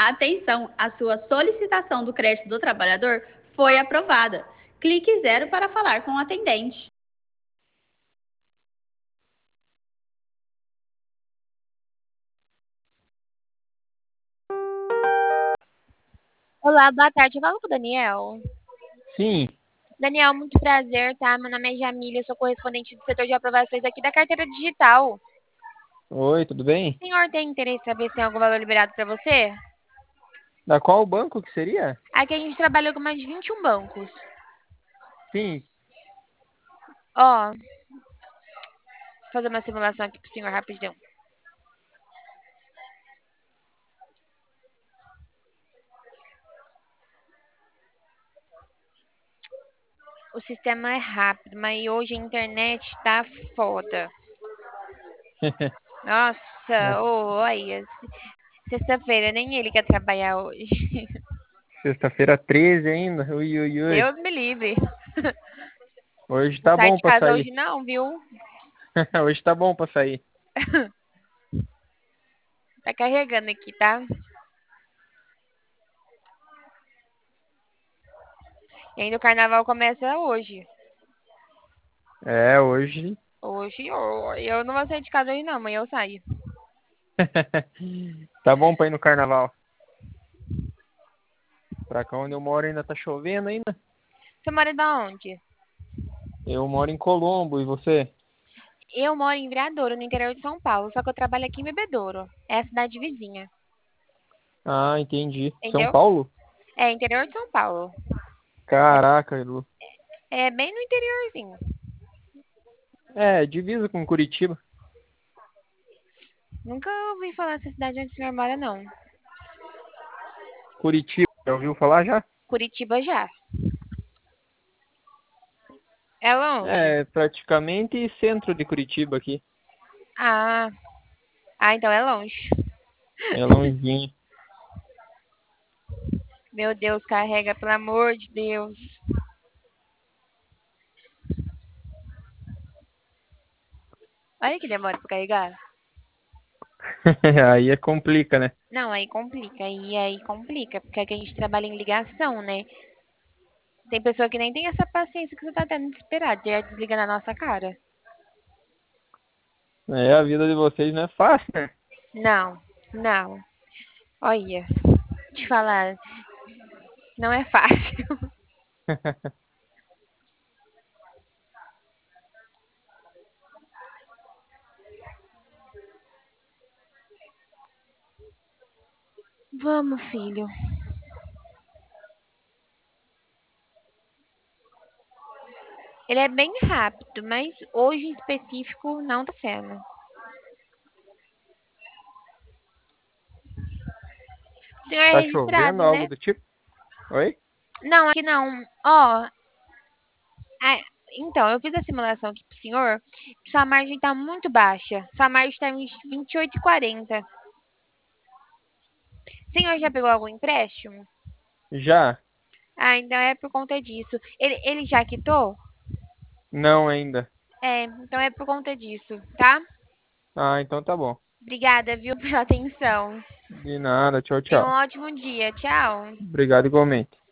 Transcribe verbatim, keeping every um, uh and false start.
Atenção, a sua solicitação do crédito do trabalhador foi aprovada. Clique zero para falar com o atendente. Olá, boa tarde. Eu falo com o Daniel. Sim. Daniel, muito prazer, tá? Meu nome é Jamília, eu sou correspondente do setor de aprovações aqui da carteira digital. Oi, tudo bem? O senhor tem interesse em saber se tem algum valor liberado para você? Da qual banco que seria? Aqui a gente trabalha com mais de vinte e um bancos. Sim. Ó, vou fazer uma simulação aqui pro senhor rapidão. O sistema é rápido, mas hoje a internet tá foda. Nossa, ô, olha, se- sexta-feira, nem ele quer trabalhar hoje. Sexta-feira treze ainda. Ui, ui, ui. Deus me livre. Hoje Não tá sai bom de pra casa sair. hoje não, viu? Hoje tá bom pra sair. Tá carregando aqui, tá? E ainda o carnaval começa hoje. É, hoje. Hoje, eu, eu não vou sair de casa hoje não, amanhã eu saio. Tá bom pra ir no carnaval. Pra cá onde eu moro ainda tá chovendo ainda. Você mora da onde? Eu moro em Colombo, e você? Eu moro em Viradouro, no interior de São Paulo, só que eu trabalho aqui em Bebedouro. É a cidade vizinha, Ah, entendi. São entendeu? Paulo? É, interior de São Paulo. Caraca, Lu. É bem no interiorzinho. É, divisa com Curitiba. Nunca ouvi falar dessa cidade onde o senhor mora, não. Curitiba, já ouviu falar já? Curitiba já. É longe? É, praticamente centro de Curitiba aqui. Ah, ah, então é longe. É longinho. Meu Deus, carrega, pelo amor de Deus. Olha que demora pra carregar. Aí é complica, né? Não, aí complica, aí, aí complica, porque aqui a gente trabalha em ligação, né? Tem pessoa que nem tem essa paciência que você tá tendo de esperar, já desliga na nossa cara. É, a vida de vocês não é fácil, né? Não, não. Olha, te falar, não é fácil. Vamos, filho. Ele é bem rápido, mas hoje em específico não tá sendo. O senhor é Tá chovendo, registrado, algo né? do tipo? Oi? Não, aqui não. Ó, ah, então, eu fiz a simulação aqui pro senhor. Sua margem tá muito baixa. Sua margem tá em vinte e oito e quarenta. O senhor já pegou algum empréstimo? Já? Ah, então é por conta disso. Ele, ele já quitou? Não ainda. É, então é por conta disso, tá? Ah, então tá bom. Obrigada, viu, pela atenção. De nada, tchau, Tenha um tchau. ótimo dia. Tchau. Obrigado igualmente.